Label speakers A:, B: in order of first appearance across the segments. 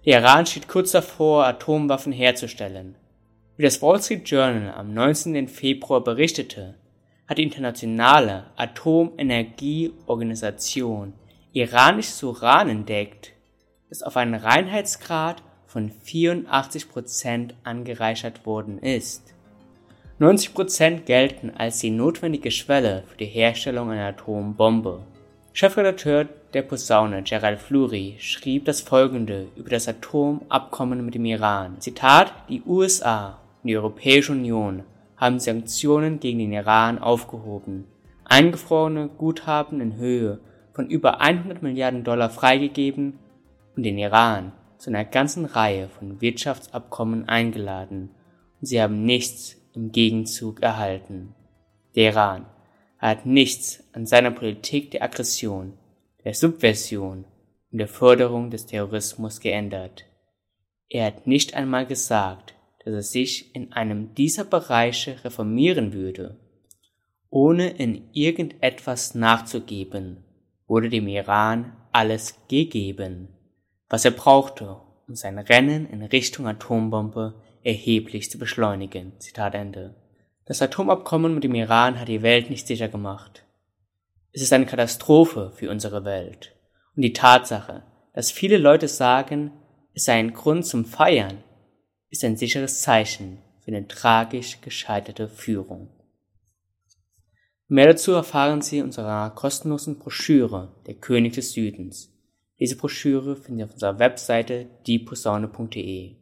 A: Der Iran steht kurz davor, Atomwaffen herzustellen. Wie das Wall Street Journal am 19. Februar berichtete, hat die internationale Atomenergieorganisation iranisches Uran entdeckt, das auf einen Reinheitsgrad von 84% angereichert worden ist. 90% gelten als die notwendige Schwelle für die Herstellung einer Atombombe. Chefredakteur der Posaune Gerald Fleury schrieb das Folgende über das Atomabkommen mit dem Iran. Zitat: Die USA und die Europäische Union haben Sanktionen gegen den Iran aufgehoben, eingefrorene Guthaben in Höhe von über 100 Milliarden Dollar freigegeben und den Iran zu einer ganzen Reihe von Wirtschaftsabkommen eingeladen, und sie haben nichts im Gegenzug erhalten. Der Iran hat nichts an seiner Politik der Aggression, der Subversion und der Förderung des Terrorismus geändert. Er hat nicht einmal gesagt, dass er sich in einem dieser Bereiche reformieren würde. Ohne in irgendetwas nachzugeben, wurde dem Iran alles gegeben, was er brauchte, um sein Rennen in Richtung Atombombe erheblich zu beschleunigen. Zitat Ende. Das Atomabkommen mit dem Iran hat die Welt nicht sicher gemacht. Es ist eine Katastrophe für unsere Welt. Und die Tatsache, dass viele Leute sagen, es sei ein Grund zum Feiern, ist ein sicheres Zeichen für eine tragisch gescheiterte Führung. Mehr dazu erfahren Sie in unserer kostenlosen Broschüre Der König des Südens. Diese Broschüre finden Sie auf unserer Webseite dieposaune.de.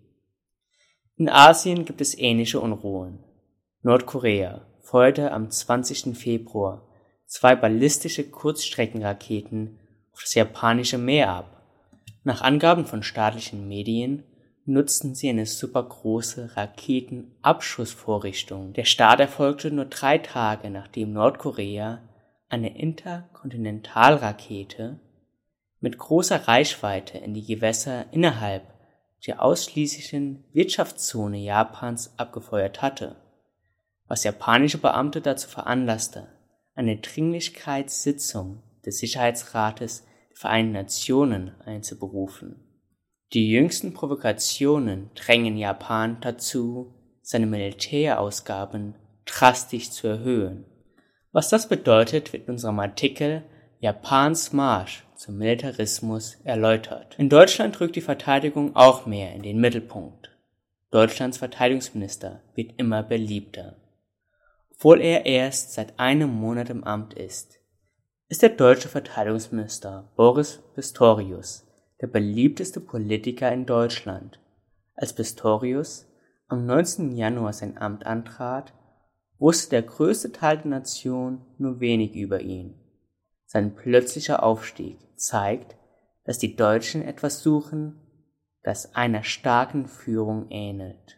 A: In Asien gibt es ähnliche Unruhen. Nordkorea feuerte am 20. Februar 2 ballistische Kurzstreckenraketen auf das japanische Meer ab. Nach Angaben von staatlichen Medien nutzten sie eine supergroße Raketenabschussvorrichtung. Der Start erfolgte nur 3 Tage, nachdem Nordkorea eine Interkontinentalrakete mit großer Reichweite in die Gewässer innerhalb der ausschließlichen Wirtschaftszone Japans abgefeuert hatte, was japanische Beamte dazu veranlasste, eine Dringlichkeitssitzung des Sicherheitsrates der Vereinten Nationen einzuberufen. Die jüngsten Provokationen drängen Japan dazu, seine Militärausgaben drastisch zu erhöhen. Was das bedeutet, wird in unserem Artikel Japans Marsch zum Militarismus erläutert. In Deutschland rückt die Verteidigung auch mehr in den Mittelpunkt. Deutschlands Verteidigungsminister wird immer beliebter. Obwohl er erst seit einem Monat im Amt ist der deutsche Verteidigungsminister Boris Pistorius der beliebteste Politiker in Deutschland. Als Pistorius am 19. Januar sein Amt antrat, wusste der größte Teil der Nation nur wenig über ihn. Sein plötzlicher Aufstieg zeigt, dass die Deutschen etwas suchen, das einer starken Führung ähnelt.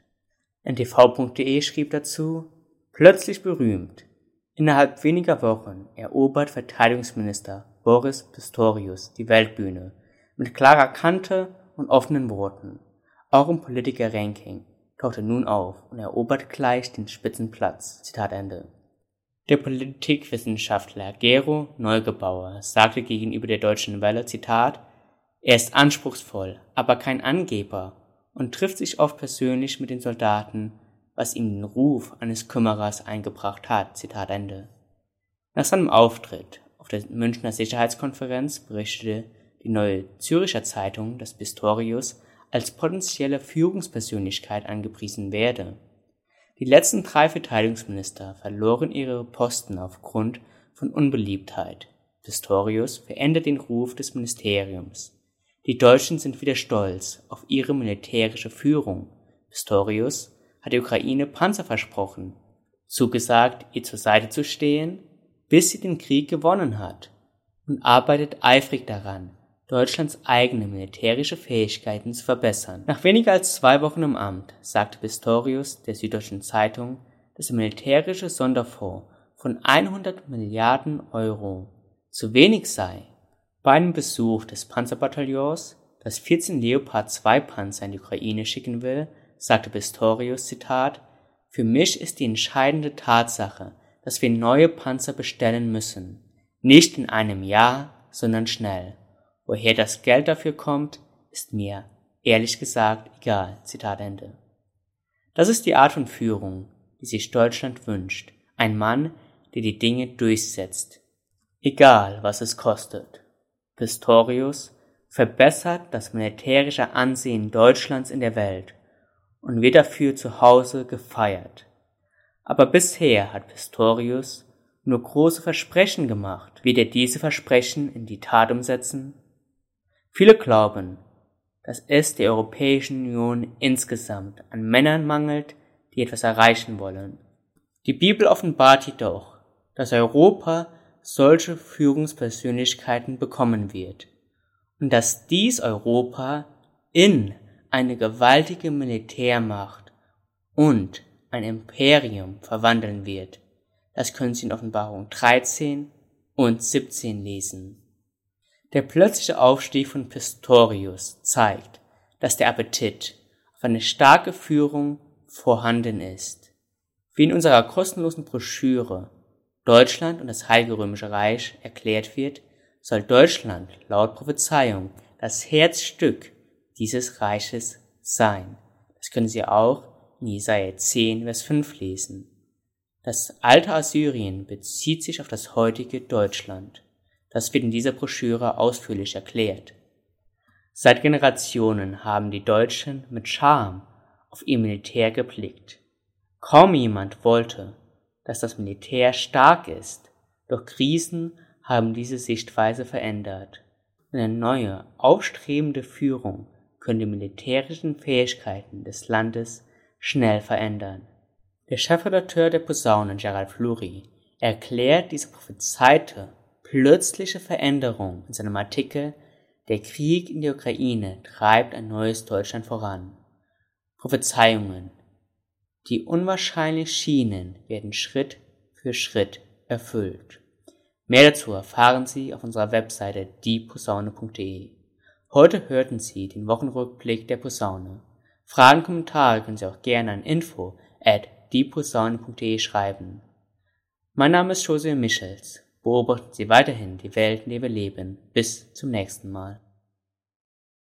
A: ntv.de schrieb dazu: Plötzlich berühmt. Innerhalb weniger Wochen erobert Verteidigungsminister Boris Pistorius die Weltbühne mit klarer Kante und offenen Worten. Auch im Politiker-Ranking taucht er nun auf und erobert gleich den Spitzenplatz. Zitat Ende. Der Politikwissenschaftler Gero Neugebauer sagte gegenüber der Deutschen Welle, Zitat: Er ist anspruchsvoll, aber kein Angeber und trifft sich oft persönlich mit den Soldaten, was ihm den Ruf eines Kümmerers eingebracht hat. Zitat Ende. Nach seinem Auftritt auf der Münchner Sicherheitskonferenz berichtete die Neue Zürcher Zeitung, dass Pistorius als potenzielle Führungspersönlichkeit angepriesen werde. Die letzten 3 Verteidigungsminister verloren ihre Posten aufgrund von Unbeliebtheit. Pistorius verändert den Ruf des Ministeriums. Die Deutschen sind wieder stolz auf ihre militärische Führung. Pistorius hat der Ukraine Panzer versprochen, zugesagt, ihr zur Seite zu stehen, bis sie den Krieg gewonnen hat, und arbeitet eifrig daran, Deutschlands eigene militärische Fähigkeiten zu verbessern. Nach weniger als 2 Wochen im Amt sagte Pistorius der Süddeutschen Zeitung, dass der militärische Sonderfonds von 100 Milliarden Euro zu wenig sei. Bei einem Besuch des Panzerbataillons, das 14 Leopard 2 Panzer in die Ukraine schicken will, sagte Pistorius, Zitat: Für mich ist die entscheidende Tatsache, dass wir neue Panzer bestellen müssen. Nicht in einem Jahr, sondern schnell. Woher das Geld dafür kommt, ist mir ehrlich gesagt egal. Zitat Ende. Das ist die Art von Führung, die sich Deutschland wünscht. Ein Mann, der die Dinge durchsetzt. Egal, was es kostet. Pistorius verbessert das militärische Ansehen Deutschlands in der Welt und wird dafür zu Hause gefeiert. Aber bisher hat Pistorius nur große Versprechen gemacht. Wird er diese Versprechen in die Tat umsetzen? Viele glauben, dass es der Europäischen Union insgesamt an Männern mangelt, die etwas erreichen wollen. Die Bibel offenbart jedoch, dass Europa solche Führungspersönlichkeiten bekommen wird und dass dies Europa in eine gewaltige Militärmacht und ein Imperium verwandeln wird. Das können Sie in Offenbarung 13 und 17 lesen. Der plötzliche Aufstieg von Pistorius zeigt, dass der Appetit auf eine starke Führung vorhanden ist. Wie in unserer kostenlosen Broschüre Deutschland und das Heilige Römische Reich erklärt wird, soll Deutschland laut Prophezeiung das Herzstück dieses Reiches sein. Das können Sie auch in Jesaja 10, Vers 5 lesen. Das alte Assyrien bezieht sich auf das heutige Deutschland. Das wird in dieser Broschüre ausführlich erklärt. Seit Generationen haben die Deutschen mit Scham auf ihr Militär geblickt. Kaum jemand wollte, dass das Militär stark ist, doch Krisen haben diese Sichtweise verändert. Eine neue, aufstrebende Führung können die militärischen Fähigkeiten des Landes schnell verändern. Der Chefredakteur der Posaune, Gerald Fleury, erklärt diese prophezeite plötzliche Veränderung in seinem Artikel Der Krieg in der Ukraine treibt ein neues Deutschland voran. Prophezeiungen, die unwahrscheinlich schienen, werden Schritt für Schritt erfüllt. Mehr dazu erfahren Sie auf unserer Webseite dieposaune.de. Heute hörten Sie den Wochenrückblick der Posaune. Fragen, Kommentare können Sie auch gerne an info@dieposaune.de schreiben. Mein Name ist José Michels. Beobachten Sie weiterhin die Welt, in der wir leben. Bis zum nächsten Mal.